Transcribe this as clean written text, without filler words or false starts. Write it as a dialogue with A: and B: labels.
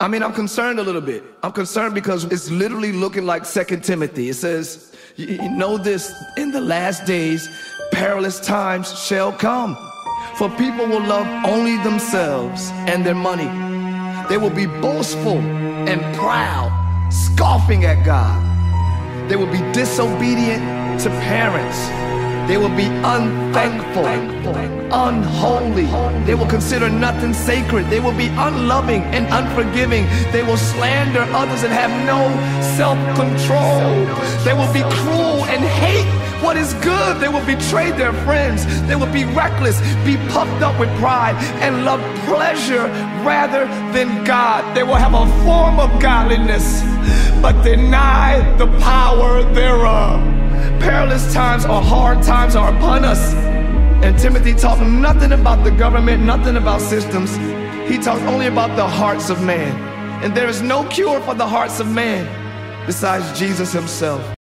A: I'm concerned a little bit. I'm concerned because it's literally looking like 2 Timothy. It says, you know this, in the last days, perilous times shall come. For people will love only themselves and their money. They will be boastful and proud, scoffing at God. They will be disobedient to parents. They will be unthankful, unholy. They will consider nothing sacred. They will be unloving and unforgiving. They will slander others and have no self-control. They will be cruel and hate what is good. They will betray their friends. They will be reckless, be puffed up with pride, and love pleasure rather than God. They will have a form of godliness, but deny the power thereof. Perilous times or hard times are upon us. And Timothy talked nothing about the government, nothing about systems. He talked only about the hearts of man. And there is no cure for the hearts of man besides Jesus himself.